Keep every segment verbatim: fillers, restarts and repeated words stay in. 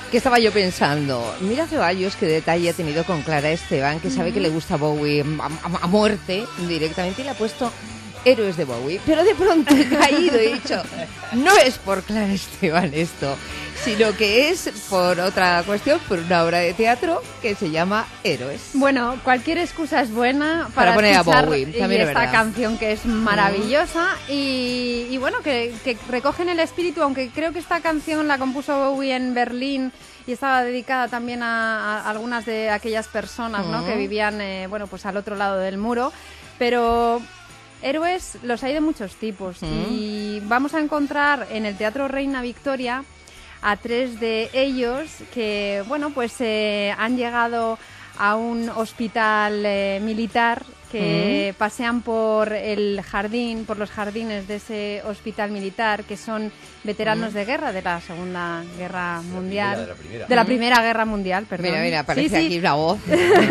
¿Qué estaba yo pensando? Mira Ceballos qué detalle ha tenido con Clara Esteban, que sabe que le gusta Bowie a, a, a muerte directamente y le ha puesto Héroes de Bowie. Pero de pronto he caído y he dicho, no es por Clara Esteban esto, sino que es por otra cuestión, por una obra de teatro que se llama Héroes. Bueno, cualquier excusa es buena para, para poner escuchar a Bowie, también esta verdad. canción que es maravillosa mm. y, y bueno, que, que recogen el espíritu, aunque creo que esta canción la compuso Bowie en Berlín y estaba dedicada también a, a algunas de aquellas personas, ¿no? mm. que vivían eh, bueno, pues al otro lado del muro, pero héroes los hay de muchos tipos mm. y vamos a encontrar en el Teatro Reina Victoria a tres de ellos que, bueno, pues eh, han llegado a un hospital eh, militar que mm. pasean por el jardín, por los jardines de ese hospital militar, que son veteranos mm. de guerra de la Segunda Guerra Mundial. De la primera, de la primera Guerra Mundial, perdón. Mira, mira, parece sí, sí. aquí una voz.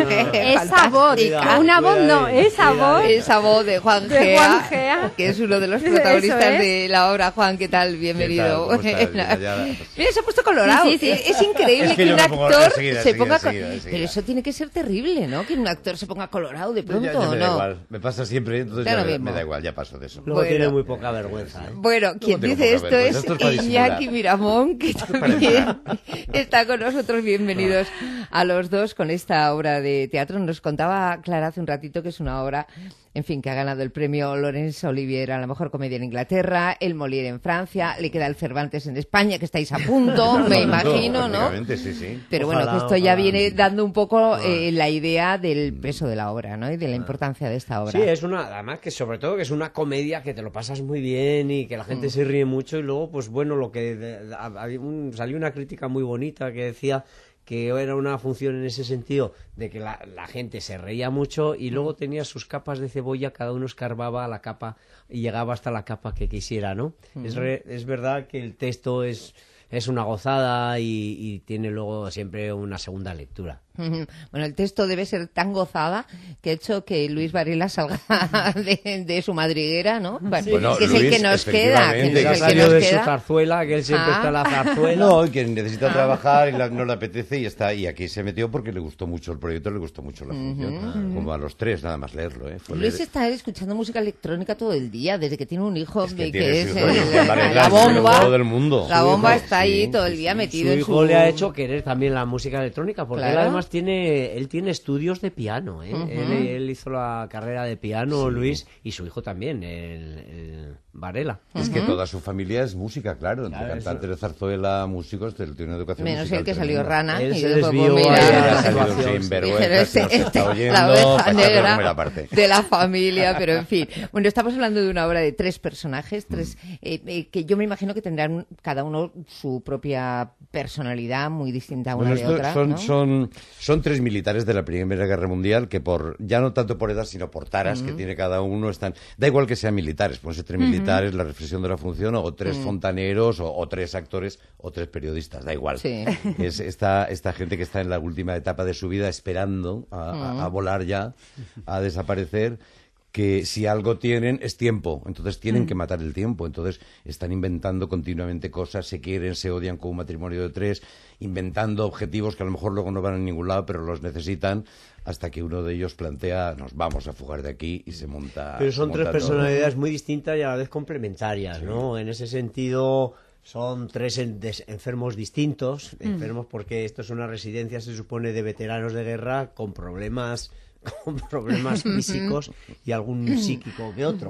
Esa voz, Cuidado, una voz no, esa voz. Esa voz de Juan de Gea, Juan Gea, que es uno de los protagonistas es. de la obra. Juan, ¿qué tal? Bienvenido. ¿Qué tal? ¿Cómo estás? Ya, ya. Mira, se ha puesto colorado. Sí, sí, sí. Es increíble es que, que un actor enseguida, se ponga... Enseguida, enseguida. Pero eso tiene que ser terrible, ¿no? Que un actor se ponga colorado de pronto, ya, ya me ¿no? da igual. Me pasa siempre, entonces ya me, me da igual, ya paso de eso. Luego bueno, tiene muy poca vergüenza, ¿eh? Bueno, quien dice esto es, esto es Iñaki Miramón, que también está con nosotros. Bienvenidos a los dos con esta obra de teatro. Nos contaba Clara hace un ratito que es una obra, en fin, que ha ganado el premio Laurence Olivier a la mejor comedia en Inglaterra, el Molière en Francia, le queda el Cervantes en España, que estáis a punto, me imagino, ¿no? Sí, sí. Pero ojalá, bueno, que esto ya ojalá. viene dando un poco eh, la idea del peso de la obra, ¿no? Y de la importancia de esta obra. Sí, es una, además que sobre todo que es una comedia que te lo pasas muy bien y que la gente mm. se ríe mucho y luego, pues bueno, lo que de, de, de, un, salió una crítica muy bonita que decía que era una función en ese sentido de que la, la gente se reía mucho y luego tenía sus capas de cebolla, cada uno escarbaba la capa y llegaba hasta la capa que quisiera, ¿no? Mm. Es, re, es verdad que el texto es, es una gozada y, y tiene luego siempre una segunda lectura. Bueno, el texto debe ser tan gozada que ha hecho que Luis Varela salga de, de su madriguera, ¿no? Sí. Bueno, que es Luis, el que nos queda. Que que es el salió que nos de queda. su zarzuela, que él siempre ah. está en la zarzuela. No, y que necesita ah. trabajar y la, no le apetece y está. Y aquí se metió porque le gustó mucho el proyecto, le gustó mucho la función. Uh-huh. Como a los tres, nada más leerlo. ¿eh? Fue Luis leer... está escuchando música electrónica todo el día, desde que tiene un hijo es que, que es hijo, el, la, la, la bomba. Del mundo. La bomba hijo, está ahí sí, todo el sí, día sí. metido su en hijo su... le ha hecho querer también la música electrónica, porque claro. él además tiene, él tiene estudios de piano, ¿eh? Uh-huh. él, él hizo la carrera de piano, sí. Luis, y su hijo también, el, el Varela. Es uh-huh. que toda su familia es música, claro, entre claro, cantantes de zarzuela, músicos, tiene una educación menos musical el que tremenda. salió rana. Él y se desvió mira, ha salido sin vergüenza, nos está oyendo, negra de la familia, pero en fin. Bueno, estamos hablando de una obra de tres personajes, tres mm. eh, eh, que yo me imagino que tendrán cada uno su propia personalidad muy distinta una bueno, de otra. Son, ¿no? son, son tres militares de la Primera Guerra Mundial que por ya no tanto por edad sino por taras uh-huh. que tiene cada uno están da igual que sean militares, pueden ser tres uh-huh. militares, la reflexión de la función o tres uh-huh. fontaneros o, o tres actores o tres periodistas, da igual. Sí. Es esta, esta gente que está en la última etapa de su vida esperando a, uh-huh. a, a volar ya, a desaparecer, que si algo tienen es tiempo, entonces tienen mm. que matar el tiempo, entonces están inventando continuamente cosas, se quieren, se odian como un matrimonio de tres, inventando objetivos que a lo mejor luego no van a ningún lado, pero los necesitan, hasta que uno de ellos plantea, nos vamos a fugar de aquí y se monta. Pero son monta tres todo. personalidades muy distintas y a la vez complementarias, sí. ¿no? En ese sentido son tres en des- enfermos distintos, mm. enfermos porque esto es una residencia, se supone, de veteranos de guerra con problemas... con problemas físicos y algún psíquico que otro.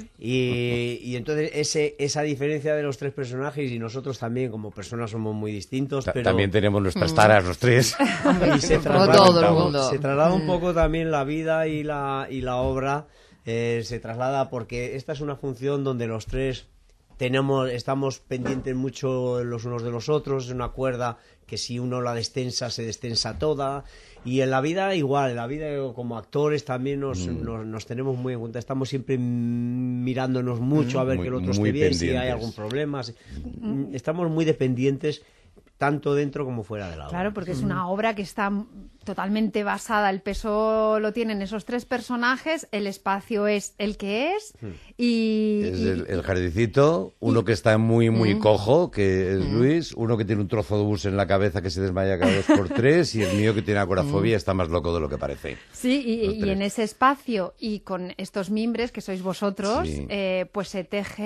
Y, y entonces ese, esa diferencia de los tres personajes y nosotros también como personas somos muy distintos. Pero... También tenemos nuestras taras los tres. Y se traslada, todo el mundo. Se traslada un poco también la vida y la, y la obra. Eh, se traslada porque esta es una función donde los tres tenemos, estamos pendientes mucho los unos de los otros, es una cuerda que si uno la destensa, se destensa toda, y en la vida igual, en la vida como actores también nos, mm. nos, nos tenemos muy en cuenta, estamos siempre mirándonos mucho mm. a ver muy, que el otro esté bien, si hay algún problema, si, mm. estamos muy dependientes tanto dentro como fuera de la obra. Claro, porque es una obra que está totalmente basada, el peso lo tienen esos tres personajes, el espacio es el que es y... Es el, el jardincito, uno que está muy, muy cojo, que es Luis, uno que tiene un trozo de bus en la cabeza que se desmaya cada dos por tres y el mío que tiene agorafobia está más loco de lo que parece. Sí, y, y en ese espacio y con estos mimbres que sois vosotros, sí. eh, pues se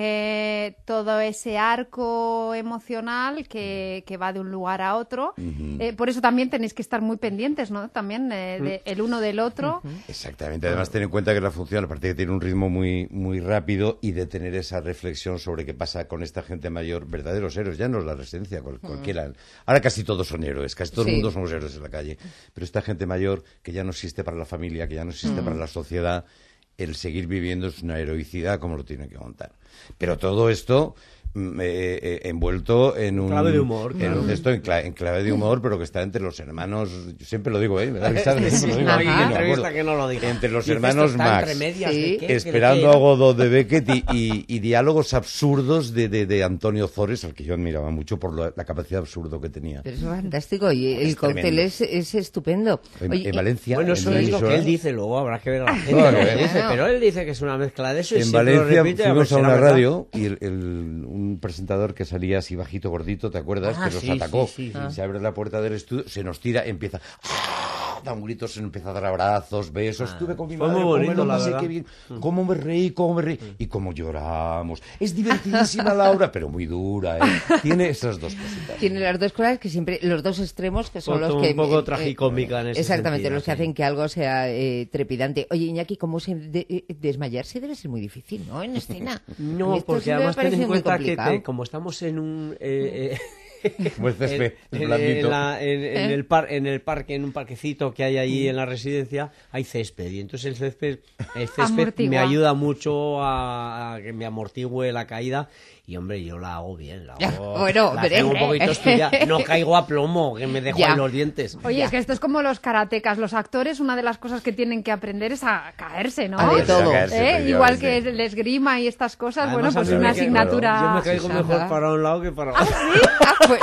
teje todo ese arco emocional que, que va de un lugar a otro. Uh-huh. Eh, por eso también tenéis que estar muy pendientes, ¿no? También eh, de, el uno del otro. Uh-huh. Exactamente. Además, ten en cuenta que la función, aparte de que tiene un ritmo muy, muy rápido y de tener esa reflexión sobre qué pasa con esta gente mayor, verdaderos héroes, ya no es la residencia, cual, uh-huh. cualquiera. Ahora casi todos son héroes, casi todo sí. el mundo somos héroes en la calle. Pero esta gente mayor que ya no existe para la familia, que ya no existe uh-huh. para la sociedad, el seguir viviendo es una heroicidad como lo tiene que contar. Pero todo esto... Eh, eh, envuelto en un clave de humor, en claro. un texto en, cla en clave de humor, pero que está entre los hermanos, yo siempre lo digo, ¿eh? ¿Verdad que está? Sí, lo digo, no, ¿eh? no, que no lo diga. Entre los hermanos Max, sí. esperando a Godot de Beckett y, y, y diálogos absurdos de, de, de Antonio Zores, al que yo admiraba mucho por lo, la capacidad absurdo que tenía. Pero es fantástico y el es cóctel es, es estupendo. En, Oye, en Valencia... Bueno, eso en es lo que él dice, luego habrá que ver a la gente claro, lo que ¿eh? dice, pero él dice que es una mezcla de eso y en siempre Valencia lo repite, fuimos a, a una verdad. radio y el, el, un presentador que salía así bajito, gordito, ¿te acuerdas? Ah, que sí, nos atacó. sí, sí, sí. Se abre la puerta del estudio, se nos tira, empieza... ¡ah! Da un grito, se empieza a dar abrazos, besos. Ah, Estuve con mi madre, muy bonito, cómo me la lo pasé, qué bien. Cómo me reí, cómo me reí. Y cómo lloramos. Es divertidísima la obra, pero muy dura, ¿eh? Tiene esas dos cositas. Tiene las dos cosas que siempre... Los dos extremos que son Otro, los que... Un poco eh, tragicómica en ese exactamente, sentido, los que sí. hacen que algo sea eh, trepidante. Oye, Iñaki, ¿cómo se de, eh, desmayarse debe ser muy difícil, ¿no? En escena. No, porque además ten en cuenta que te, como estamos en un... Eh, eh, Como el césped, en, el en, en, la, en, en, el par, en el parque, en un parquecito que hay ahí en la residencia, hay césped. Y entonces el césped, el césped me ayuda mucho a, a que me amortigüe la caída. Y hombre, yo la hago bien, la hago, bueno, la tengo un poquito estudiada. No caigo a plomo, que me dejo ya. en los dientes. Oye, ya. es que esto es como los karatecas. Los actores, una de las cosas que tienen que aprender es a caerse, ¿no? A de todo. Caerse, ¿Eh? Igual que el esgrima y estas cosas, Además, bueno, pues una asignatura... Claro, yo me caigo sí, mejor ajá. para un lado que para ¿Ah, otro. sí? Ah, pues...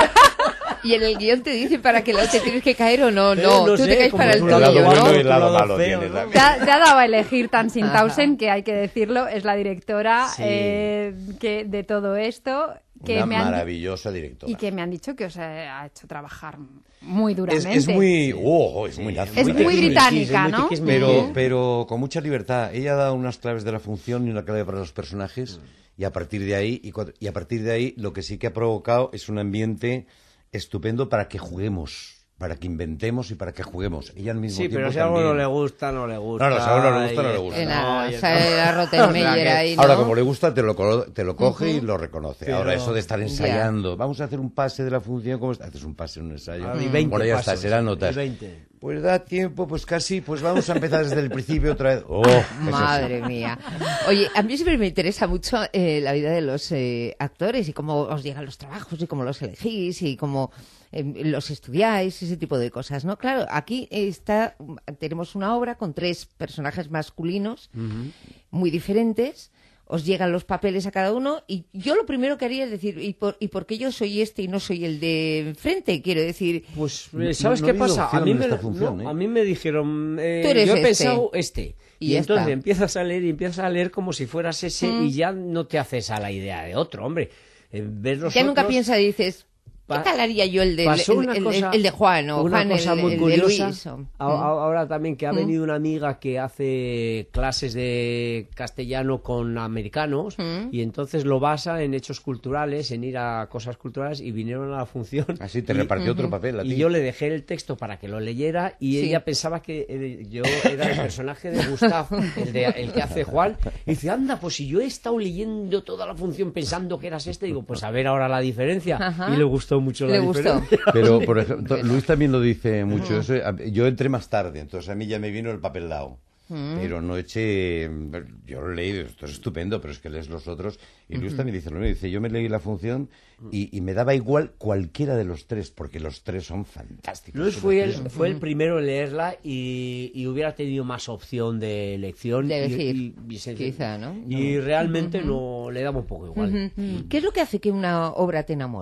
Y en el guión te dice para qué lado te tienes que caer o no, Eh, no, no tú sé, te caes como para el tu tuyo, lado lado bueno ¿no? y el lado Tu lado malo feo, tienes ¿no? también. Te ha, te ha dado a elegir Tansin Tausen, que hay que decirlo, es la directora Sí. eh, que de todo esto. Que Una me han, maravillosa directora. y que me han dicho que os ha, ha hecho trabajar muy Es, duramente. es muy... Oh, es muy nazi. Es muy tiquismiquis, británica, es muy ¿no? tiquismiquis, Pero, pero con mucha libertad. Ella da unas claves de la función y una clave para los personajes y a partir de ahí y, cuando, y a partir de ahí lo que sí que ha provocado es un ambiente estupendo para que juguemos. Para que inventemos y para que juguemos. Ella al mismo Sí, tiempo pero si a algo también. no le gusta, no le gusta. No, no, si a uno no le gusta, no le gusta. En No, la, y sale entonces- la Rottenmeier O sea que- ahí, ¿no? Ahora, como le gusta, te lo, colo- te lo coge Ujú. y lo reconoce. Pero- Ahora, eso de estar ensayando. Vamos a hacer un pase de la función. ¿Cómo está? Haces un pase en un ensayo. Ah, y veinte Bueno, ya está, pasos, serán y notas. veinte. Pues da tiempo, pues casi, pues vamos a empezar desde el principio otra vez. Oh, eso sí. Madre mía. Oye, a mí siempre me interesa mucho eh, la vida de los eh, actores y cómo os llegan los trabajos y cómo los elegís y cómo eh, los estudiáis, ese tipo de cosas, ¿no? Claro, aquí está, tenemos una obra con tres personajes masculinos uh-huh. muy diferentes. Os llegan los papeles a cada uno y yo lo primero que haría es decir, ¿y por, ¿y por qué yo soy este y no soy el de enfrente? Quiero decir... Pues, No- ¿sabes no qué ha habido pasa? A opción mí, en me, esta lo- función, no, ¿eh? a mí me dijeron, eh, Tú eres yo he este. pensado este. Y Y, ya entonces está. empiezas a leer y empiezas a leer como si fueras ese Mm. y ya no te haces a la idea de otro, hombre. Eh, ver los Ya nunca otros- piensas y dices... ¿Qué Pa- tal haría yo el de, pasó el, una el- cosa- el de Juan o una Juan cosa el, muy el de curiosa, Luis? o- a- a- ahora también que ha venido una amiga que hace clases de castellano con americanos Mm. y entonces lo basa en hechos culturales, en ir a cosas culturales y vinieron a la función. Así te y- repartió otro papel a ti. Y yo le dejé el texto para que lo leyera y Sí. ella pensaba que eh, yo era el personaje de Gustav, el, de, el que hace Juan. Y dice, anda, pues si yo he estado leyendo toda la función pensando que eras este, digo, pues a ver ahora la diferencia. Ajá. Y le gustó mucho la Le gustó. diferencia. Pero, por ejemplo, Luis también lo dice mucho. Eso, yo entré más tarde, entonces a mí ya me vino el papel dado. Pero no eché... Yo lo leí, esto es estupendo, pero es que lees los otros. Y Luis también dice lo mismo. Dice, yo me leí la función y, y me daba igual cualquiera de los tres, porque los tres son fantásticos. Luis Son fue los el, tres. fue el primero en leerla y, y hubiera tenido más opción de elección. De y- elegir, y, y se- quizá, ¿no? Y realmente no le daba un poco igual. Ujú. ¿Qué es lo que hace que una obra te enamore?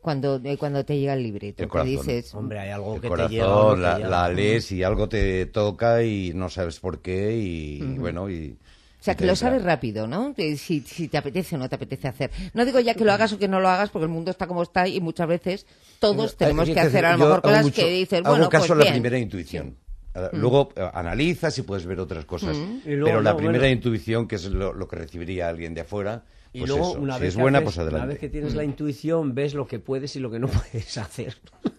cuando, eh, cuando te llega el libreto? El que corazón. dices, Hombre, hay algo El que corazón, te llega. o no te la, llega. la lees y algo te toca y no sabes por qué y, Ujú. bueno, y... O sea, y que te lo entra. sabes rápido, ¿no? Que Si, si te apetece o no te apetece hacer. No digo ya que lo hagas o que no lo hagas, porque el mundo está como está y muchas veces todos tenemos Eh, que es hacer a lo yo mejor hago cosas mucho- que dices, hago bueno, caso pues a la bien. primera intuición. Eh, Mm. Luego eh, analizas y puedes ver otras cosas. Mm. Y luego, Pero la no, primera bueno. intuición, que es lo, lo que recibiría alguien de afuera, Y pues luego, eso. una Si vez es que buena, haces- pues adelante. Una vez que tienes Mm. la intuición, ves lo que puedes y lo que no puedes hacer.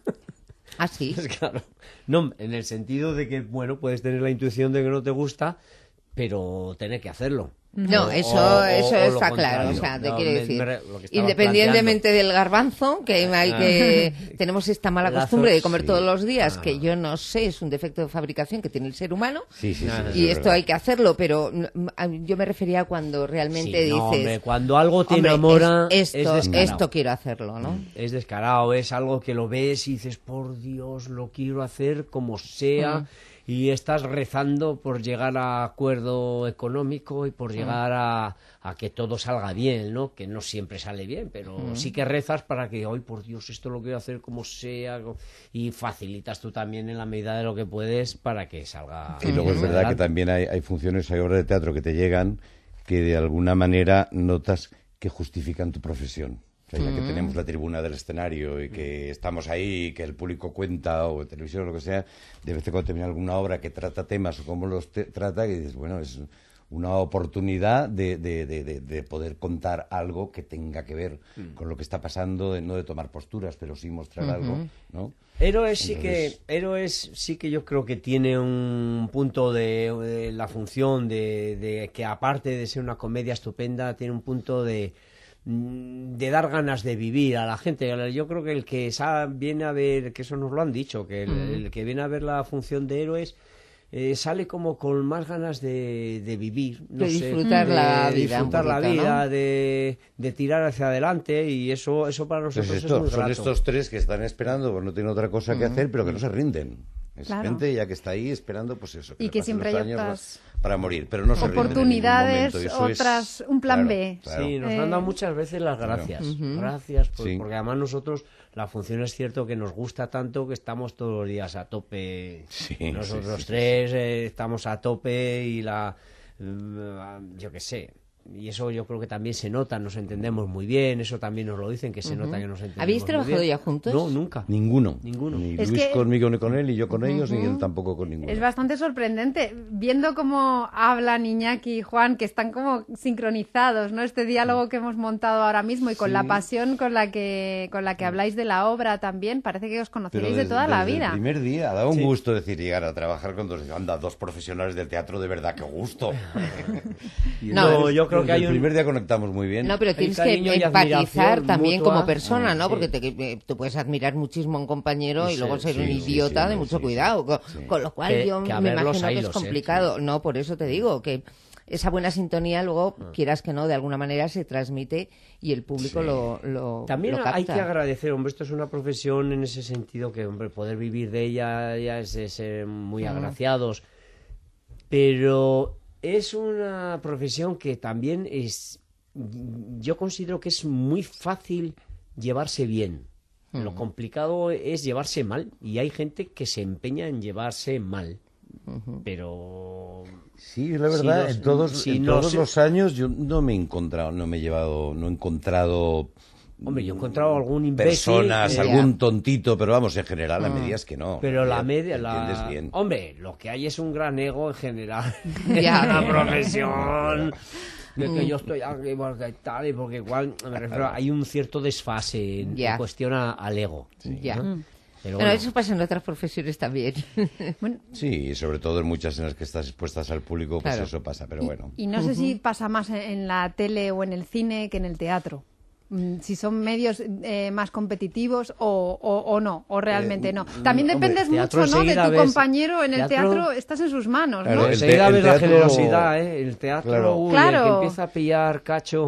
Ah, sí. Es claro. No, en el sentido de que, bueno, puedes tener la intuición de que no te gusta, pero tener que hacerlo. No, O- eso, o- eso o lo está claro. O contrario. sea, te No, quiero me- decir, me re- lo que estabas independientemente del garbanzo, que hay que Ah. tenemos esta mala La costumbre de zo- comer sí. todos los días, Ah. que yo no sé, es un defecto de fabricación que tiene el ser humano. Sí, sí, sí. Ah, eso Y es esto verdad. hay que hacerlo, pero mm, a- yo me refería a cuando realmente Sí, no, dices, hombre, cuando algo te "Hombre, enamora, es- esto, es descarado. esto quiero hacerlo, ¿no? Es descarado, es algo que lo ves y dices, por Dios, lo quiero hacer como sea. Mm. Y estás rezando por llegar a acuerdo económico y por llegar a, a que todo salga bien, ¿no? Que no siempre sale bien, pero Mm. sí que rezas para que, hoy por Dios, esto lo quiero hacer como sea. Y facilitas tú también en la medida de lo que puedes para que salga. Y luego es verdad que adelante. también hay, hay funciones, hay obras de teatro que te llegan que de alguna manera notas que justifican tu profesión. O sea, ya que tenemos la tribuna del escenario y que estamos ahí, y que el público cuenta, o en televisión o lo que sea, de vez en cuando te viene alguna obra que trata temas o cómo los te- trata, y dices, bueno, es una oportunidad de, de, de, de, de poder contar algo que tenga que ver con lo que está pasando, de, no de tomar posturas, pero sí mostrar algo, ¿no? Héroes sí Entonces- que Héroes sí que yo creo que tiene un punto de, de la función de, de que aparte de ser una comedia estupenda tiene un punto de de dar ganas de vivir a la gente. Yo creo que el que sa- viene a ver, que eso nos lo han dicho, que el, Mm. el que viene a ver la función de Héroes eh, sale como con más ganas de, de vivir, no De sé, disfrutar de la vida disfrutar un la poquito, vida, ¿no? de, de tirar hacia adelante, y eso eso para Pues nosotros esto, es muy son grato. estos tres que están esperando, pues no tienen otra cosa que hacer, pero que no se rinden. Es Claro. gente ya que está ahí esperando, pues eso. Y le que pasen siempre los hay años otras para morir, pero no se rinden en ningún oportunidades, momento, y eso es- otras- un plan claro, B. claro. Sí, nos Eh, han dado muchas veces las Claro. gracias. Ujú. Gracias, por- Sí. porque además nosotros, la función es cierto que nos gusta tanto que estamos todos los días a tope. Sí, Nosotros sí, sí, tres eh, estamos a tope y la. eh, yo qué sé. Y eso yo creo que también se nota, nos entendemos muy bien, eso también nos lo dicen, que se nota que nos entendemos ¿Habéis muy trabajado bien. ya juntos? No, nunca. Ninguno. Ninguno. Ni Es Luis que- conmigo ni con él, ni yo con ellos, ni él tampoco con ninguno. Es bastante sorprendente, viendo cómo hablan Iñaki y Juan, que están como sincronizados, ¿no? Este diálogo que hemos montado ahora mismo y con Sí. la pasión con la que con la que habláis de la obra también, parece que os Pero conocéis de desde- toda la desde vida. El primer día, da un Sí. gusto decir llegar a trabajar con dos, anda, dos profesionales del teatro, de verdad, qué gusto. Y No, entonces, yo creo que desde hay el un- primer día conectamos muy bien. No, pero Hay tienes que cariño y empatizar admiración también mutua. como persona, ¿no? Sí. Porque te, eh, tú puedes admirar muchísimo a un compañero y, Y luego ser- ser un sí, sí, idiota sí, de sí, mucho sí, cuidado. Con, sí. con lo cual Que- yo que a me verlos imagino ahí que es los, ¿eh? complicado. No, por eso te digo que esa buena sintonía luego, Ah. quieras que no, de alguna manera se transmite y el público Sí. lo, lo También lo hay capta. que agradecer, hombre, esto es una profesión en ese sentido que, hombre, poder vivir de ella ya es de ser muy agraciados, pero es una profesión que también es, yo considero que es muy fácil llevarse bien. Lo complicado es llevarse mal, y hay gente que se empeña en llevarse mal, pero... Sí, la Si verdad, los- en todos, si en no todos se- los años yo no me he encontrado, no me he llevado, no he encontrado Hombre, yo he encontrado algún imbécil... personas, eh, algún tontito, pero vamos, en general la media es que no. Pero la Ya media, te entiendes la... bien. Hombre, lo que hay es un gran ego en general Ya. en la profesión. De que yo estoy aquí porque tal y porque igual, me refiero, hay un cierto desfase en, Ya. en cuestión a- al ego. Ya. ¿no? Pero Bueno, bueno, eso pasa en otras profesiones también. Sí, y sobre todo en muchas en las que estás expuestas al público, pues Claro. eso pasa, pero Y- bueno. Y, no sé si pasa más en, en la tele o en el cine que en el teatro. Mm, Si son medios eh, más competitivos o, o, o no, o realmente Eh, no. También hombre, dependes teatro mucho, ¿no? De enseguida tu ves- compañero en el teatro- teatro, estás en sus manos, Claro, ¿no? el enseguida te- el ves la teatro- generosidad, ¿eh? El teatro, Claro. uy, Claro. el que empieza a pillar cacho...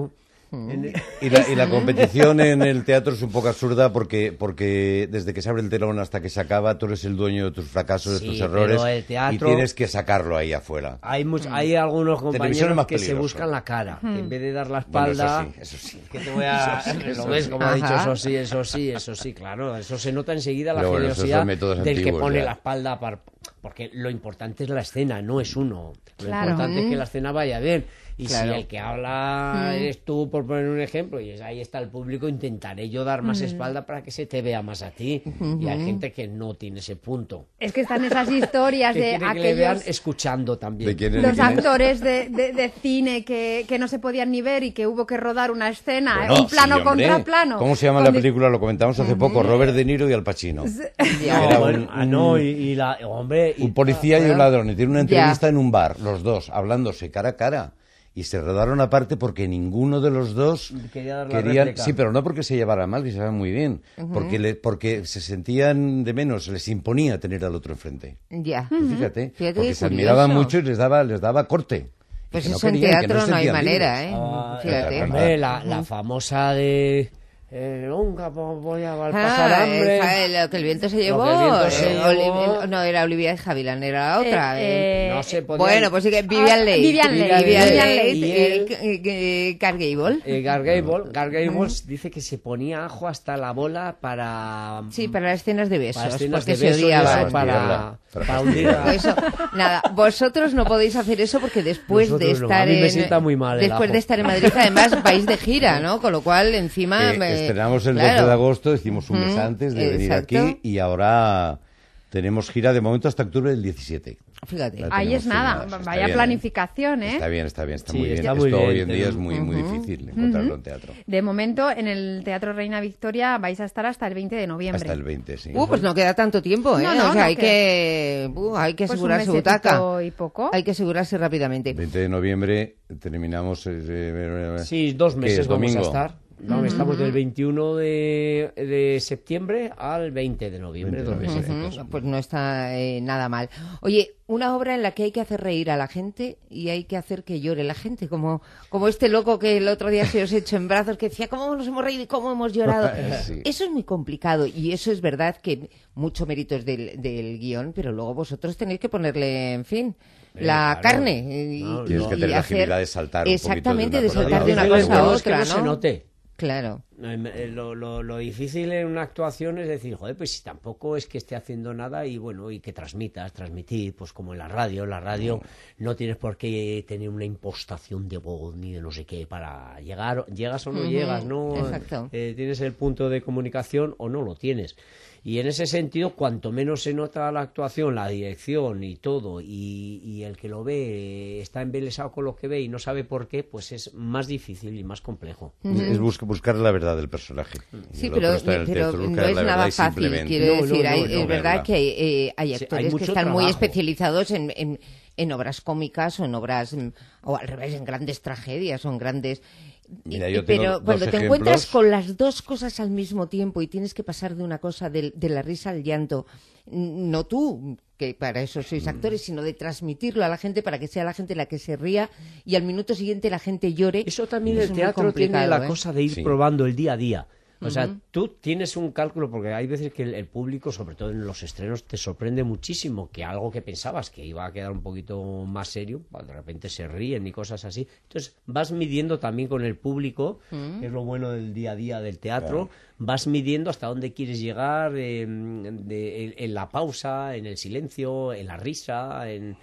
Y la, y la competición en el teatro es un poco absurda porque, porque desde que se abre el telón hasta que se acaba, tú eres el dueño de tus fracasos, sí, de tus errores, el teatro, y tienes que sacarlo ahí afuera. Hay, much, mm. hay algunos compañeros que peligroso. se buscan la cara, mm. en vez de dar la Bueno, espalda. eso sí, eso sí. Que te voy a... Eso sí, eso ¿Lo ves? sí. Como ha dicho, eso sí, eso sí, eso sí, claro. Eso se nota enseguida la Pero bueno, generosidad del antiguos, que pone ya. la espalda para... Porque lo importante es la escena, no es uno. Lo claro. importante mm. es que la escena vaya bien. Y claro. si el que habla mm. eres tú, por poner un ejemplo, y es, ahí está el público, intentaré yo dar más mm. espalda para que se te vea más a ti. Mm-hmm. Y hay gente que no tiene ese punto. Es que están esas historias que de quiere aquellos... que le vean escuchando también. ¿De Los de actores de, de, de cine que, que no se podían ni ver y que hubo que rodar una escena, bueno, un plano sí, contra plano. ¿Cómo se llama la película? Lo comentamos hace mm-hmm. poco, Robert De Niro y Al Pacino. No, Era bueno, un, ah, no, y, y la, hombre... Y, un policía ah, y un ladrón, y tiene una entrevista ya. en un bar, los dos, hablándose cara a cara. Y se rodaron aparte porque ninguno de los dos quería dar la querían, réplica. sí, pero no porque se llevaran mal, que se llevaban muy bien, uh-huh. porque le, porque se sentían de menos, les imponía tener al otro enfrente. Ya. Pues fíjate, Fíjate porque qué se curioso. admiraban mucho y les daba, les daba corte. Pues no eso en querían, teatro no, no hay sentían manera, libres. ¿eh? Ah, Fíjate. Hombre, la, la famosa de... Eh, nunca voy a Ah, pasar hambre. esa, lo que el viento se llevó. Lo que el viento se eh, llevó. Oli- no, era Olivia de Havilland, era la otra. Eh, eh. eh, No se podía... Bueno, pues sí que Vivian Ah, Leigh. Vivian Leigh, Vivian Vivian Leigh. Leigh. eh, eh, eh, Clark Gable. Eh, Gar Gable, Gar Gable dice que se ponía ajo hasta la bola para... Sí, para las escenas de besos. para escenas porque de besos se y odiaban. eso, para, para hundirla. Pues eso, nada, vosotros no podéis hacer eso porque después Nosotros de no, estar a mí me en sienta muy mal el después ajo. de estar en Madrid además vais de gira, ¿no? Con lo cual encima Eh, me- estrenamos el claro. doce de agosto, hicimos un mes Mm, antes de venir exacto. aquí y ahora tenemos gira de momento hasta octubre del diecisiete. Fíjate. La Ahí tenemos es nada, firmada. Está vaya bien, planificación, ¿eh? Está bien, está bien, está Sí, muy bien. está muy Esto bien, hoy en día pero- es muy, muy difícil encontrarlo en teatro. De momento, en el Teatro Reina Victoria vais a estar hasta el veinte de noviembre. Hasta el veinte, sí. Uh, pues no queda tanto tiempo, ¿eh? No, no, o sea, no hay queda. que uh, hay que Pues un asegurarse mesecito butaca. y poco. Hay que asegurarse rápidamente. veinte de noviembre terminamos... eh, eh, Sí, dos ¿qué meses es, vamos domingo? a estar. No, estamos del veintiuno de, de septiembre al veinte de noviembre, dos meses. Ujú, pues no está eh, nada mal. Oye, una obra en la que hay que hacer reír a la gente y hay que hacer que llore la gente, como, como este loco que el otro día se os echó en brazos, que decía, ¿cómo nos hemos reído y cómo hemos llorado? Sí. Eso es muy complicado y eso es verdad que mucho mérito es del, del guión, pero luego vosotros tenéis que ponerle, en fin, Eh, la claro. carne. Y, No, Tienes que y tener la hacer- agilidad de saltar un poquito de Exactamente, una de cosa a la saltar de una otra. cosa a Lo bueno es que otra, no se note. Claro. Eh, Lo, lo, lo difícil en una actuación es decir, joder, pues si tampoco es que esté haciendo nada y bueno, y que transmitas, transmitir, pues como en la radio, en la radio no, no tienes por qué tener una impostación de voz ni de no sé qué para llegar, llegas o no Ujú, llegas, ¿no? exacto. Eh, tienes el punto de comunicación o no lo tienes. Y en ese sentido, cuanto menos se nota la actuación, la dirección y todo, y, y el que lo ve eh, está embelesado con lo que ve y no sabe por qué, pues es más difícil y más complejo. Es buscar, buscar la verdad del personaje. Sí, Y el pero, otro está en el pero teatro, no buscar es la nada verdad y fácil, simplemente- quiero No, no, decir. no, hay, no, es verdad verla. que eh, hay Sí, hay actores que mucho están muy trabajo. especializados en, en, en obras cómicas o en obras, mm, o al revés, en grandes tragedias o en grandes... Mira, y- yo tengo pero dos cuando te ejemplos. encuentras con las dos cosas al mismo tiempo y tienes que pasar de una cosa del- de, la risa al llanto, n- no tú, que para eso sois actores, sino de transmitirlo a la gente para que sea la gente la que se ría y al minuto siguiente la gente llore. Eso también es el muy teatro tiene complicado, la ¿eh? cosa de ir Sí. probando el día a día. O sea, tú tienes un cálculo, porque hay veces que el, el público, sobre todo en los estrenos, te sorprende muchísimo que algo que pensabas que iba a quedar un poquito más serio, pues, de repente se ríen y cosas así. Entonces, vas midiendo también con el público, que es lo bueno del día a día del teatro, vas midiendo hasta dónde quieres llegar eh, de- en, en la pausa, en el silencio, en la risa, en...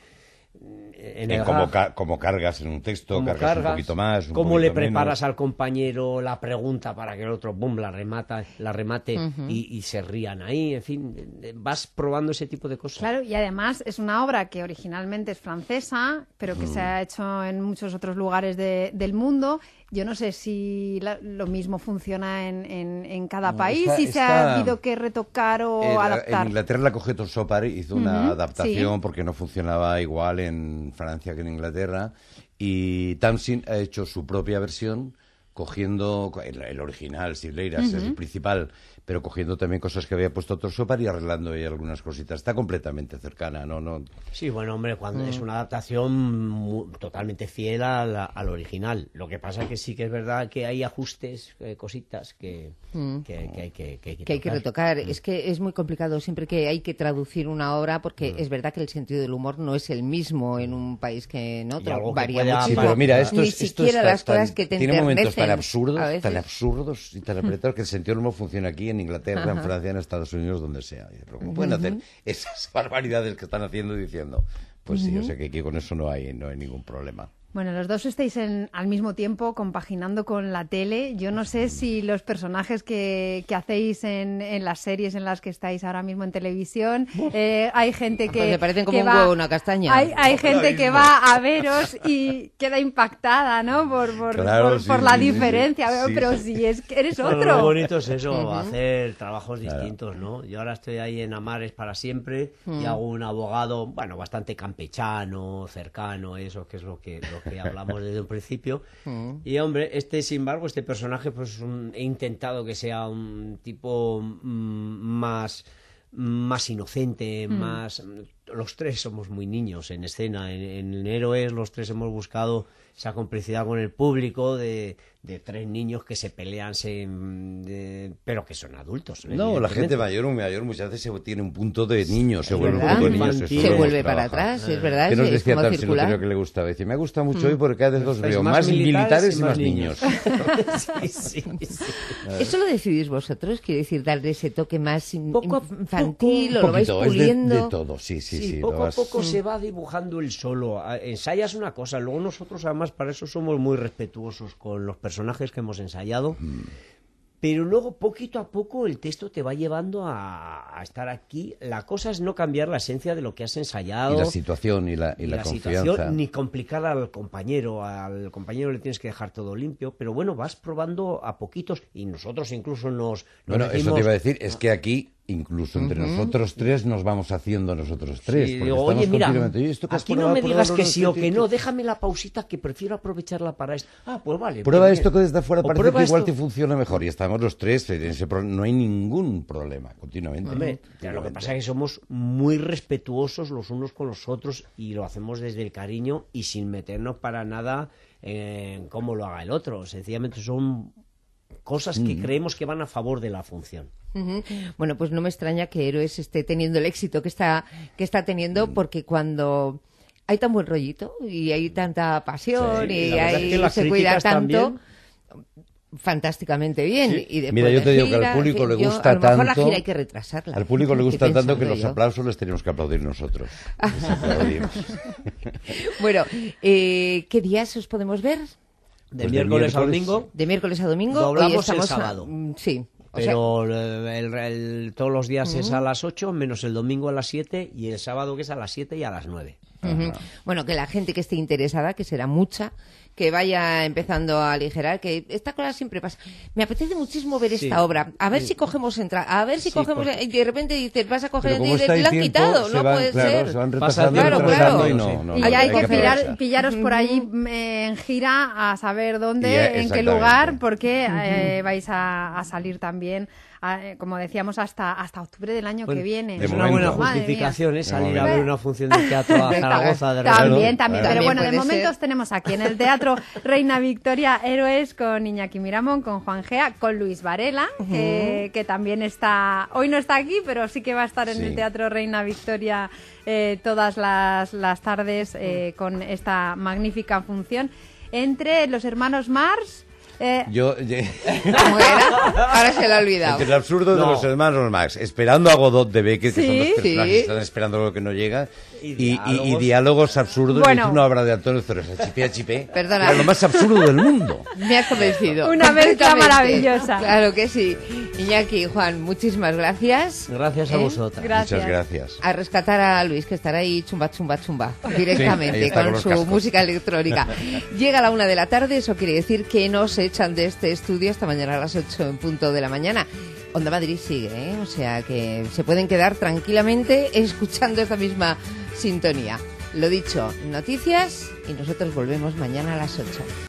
En, En el cómo, gag. ca- cómo cargas en un texto, ¿Cómo cargas, cargas? un poquito más, un ¿Cómo poquito le preparas menos. al compañero la pregunta para que el otro boom, la remata, la remate y, y se rían ahí? En fin, eh, vas probando ese tipo de cosas. Claro, y además es una obra que originalmente es francesa, pero que se ha hecho en muchos otros lugares de- del mundo. Yo no sé si la- lo mismo funciona en, en- en cada No, país, está- si se está- ha habido que retocar o Eh, la- adaptar. En Inglaterra la cogió Tom Sopar, hizo una Ujú, adaptación sí. porque no funcionaba igual en Francia que en Inglaterra, y Tamsin ha hecho su propia versión cogiendo el, el original, Sibleiras, uh-huh. es el principal, pero cogiendo también cosas que había puesto otro Sopar y arreglando ahí algunas cositas. Está completamente cercana, ¿no? no Sí, bueno, hombre, cuando mm. es una adaptación muy, totalmente fiel a la, al original. Lo que pasa es que sí que es verdad que hay ajustes, eh, cositas que, mm. que, que, hay que, que, hay que, que hay que retocar. Mm. Es que es muy complicado siempre que hay que traducir una obra, porque mm. es verdad que el sentido del humor no es el mismo en un país que en otro. Varía muchísimo. Sí, pero mira, esto Ni es, esto siquiera está, las cosas tan, que te tiene momentos tan enternecen absurdos, tan absurdos y tan apretados que el sentido del humor funciona aquí en Inglaterra, Ajá. en Francia, en Estados Unidos, donde sea. Pero ¿cómo pueden uh-huh. hacer esas barbaridades que están haciendo y diciendo? Pues uh-huh. sí, o sea que aquí con eso no hay, no hay ningún problema. Bueno, los dos estáis en, al mismo tiempo compaginando con la tele. Yo no sé si los personajes que, que hacéis en, en las series en las que estáis ahora mismo en televisión, eh, hay gente que... Me parecen como que un va, huevo, una castaña. Hay, hay gente que va a veros y queda impactada, ¿no? Por, por, claro, por, sí, por la sí, diferencia. sí, pero sí. si es que eres bueno, otro. Lo bonito es eso, uh-huh. hacer trabajos claro. distintos, ¿no? Yo ahora estoy ahí en Amares para siempre uh-huh. y hago un abogado, bueno, bastante campechano, cercano, eso que es lo que, lo que hablamos desde un principio. Mm. Y hombre, este sin embargo, este personaje, pues un, he intentado que sea un tipo mm, más, más inocente, mm. más... Los tres somos muy niños en escena. En, en Héroes los tres hemos buscado esa complicidad con el público de, de tres niños que se pelean, se, de, pero que son adultos. No, la gente mayor o mayor muchas veces se tiene un punto de niño, se vuelve un punto de niño. Se, se vuelve para atrás, es verdad. ¿Qué nos decía Tarsila Tarsila que le gustaba? Dice, me gusta mucho mm. hoy porque cada vez los veo más, más militares y más niños. niños. sí, sí, sí. ¿Eso lo decidís vosotros? Quiere decir, darle ese toque más in, poco, infantil poco, o lo vais puliendo. Es de, de todo, sí, sí, sí. sí poco vas... a poco mm. se va dibujando el solo. Ensayas una cosa, luego nosotros además para eso somos muy respetuosos con los personajes que hemos ensayado. Mm. Pero luego, poquito a poco, el texto te va llevando a, a estar aquí. La cosa es no cambiar la esencia de lo que has ensayado. Y la situación y la, y y la, la confianza. Situación, ni complicar al compañero. Al compañero le tienes que dejar todo limpio. Pero bueno, vas probando a poquitos. Y nosotros incluso nos, nos Bueno, decimos, eso te iba a decir. Es que aquí, incluso entre uh-huh. nosotros tres, nos vamos haciendo nosotros tres. Sí, digo, oye, mira, aquí no me digas que sí o que no. Déjame la pausita que prefiero aprovecharla para esto. Ah, pues vale. Prueba pues esto que desde afuera parece que igual esto. te funciona mejor. Y estamos los tres, en ese pro... no hay ningún problema, continuamente. Hombre, ¿no? Lo que pasa es que somos muy respetuosos los unos con los otros y lo hacemos desde el cariño y sin meternos para nada en cómo lo haga el otro. Sencillamente son cosas que mm. creemos que van a favor de la función. Uh-huh. Bueno, pues no me extraña que Héroes esté teniendo el éxito que está, que está teniendo, mm. porque cuando hay tan buen rollito y hay tanta pasión sí, y, y hay, es que se cuida tanto... También... fantásticamente bien. Sí. Y Mira, yo te digo gira, que al público le yo, gusta a lo mejor tanto. La gira hay que retrasarla. Al público le gusta tanto que los yo. aplausos les tenemos que aplaudir nosotros. Bueno, eh, ¿qué días os podemos ver? De pues miércoles, miércoles a domingo. De miércoles a domingo. Doblamos Hoy estamos el sábado. A, sí. Pero sea... el, el, el, todos los días uh-huh. es a las ocho, menos el domingo a las siete y el sábado que es a las siete y a las nueve. Uh-huh. Bueno, que la gente que esté interesada, que será mucha, que vaya empezando a aligerar, que esta cosa siempre pasa. Me apetece muchísimo ver esta sí. obra. A ver sí. si cogemos entrada, a ver si sí, cogemos... Porque... Y de repente dices, vas a coger y te la han quitado. No van, puede claro, ser. Se van retrasando, claro, retrasando claro. Y, no, no, y no, hay, hay que, que pillar, pillaros por ahí eh, en gira a saber dónde, y, en qué lugar, porque eh, vais a, a salir también... como decíamos, hasta hasta octubre del año bueno, que viene. Es una buena justificación, ¿eh? Salir a ver una función de teatro a Zaragoza de regalo. También, también. Bueno, pero bueno, de momento ser. tenemos aquí en el Teatro Reina Victoria Héroes con Iñaki Miramón, con Juan Gea, con Luis Varela, uh-huh. que, que también está, hoy no está aquí, pero sí que va a estar en sí. el Teatro Reina Victoria eh, todas las, las tardes eh, con esta magnífica función. Entre los hermanos Mars... Eh, yo, ¿Cómo era? Ahora se lo ha olvidado. Entre el absurdo no. de los hermanos Max, esperando a Godot de Becker, que sí, son los personajes sí. que están esperando lo que no llega, y, y, diálogos. y, y diálogos absurdos. Bueno. Es una obra de Antonio Zorosa, chipé a chipé. Perdona. Era lo más absurdo del mundo. Me has convencido. Una mezcla maravillosa. Claro que sí. Iñaki, Juan, muchísimas gracias. Gracias a ¿Eh? vosotras. Gracias. Muchas gracias. A rescatar a Luis, que estará ahí chumba, chumba, chumba, directamente, sí, con, con su cascos. música electrónica. Llega a la una de la tarde, eso quiere decir que nos echan de este estudio esta mañana a las ocho en punto de la mañana. Onda Madrid sigue, ¿eh? O sea que se pueden quedar tranquilamente escuchando esta misma sintonía. Lo dicho, noticias y nosotros volvemos mañana a las ocho.